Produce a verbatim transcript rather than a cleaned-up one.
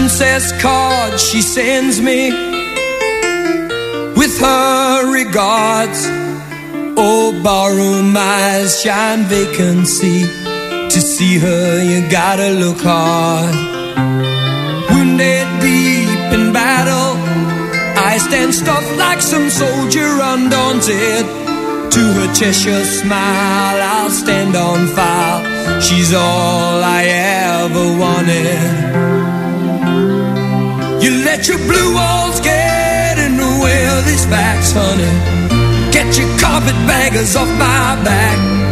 princess card she sends me with her regards. Oh, barroom eyes shine vacancy. To see her you gotta look hard. Wounded deep in battle, I stand stuffed like some soldier undaunted. To her Cheshire smile I'll stand on file. She's all I ever wanted. You let your blue walls get in the way of these facts, honey. Get your carpetbaggers off my back.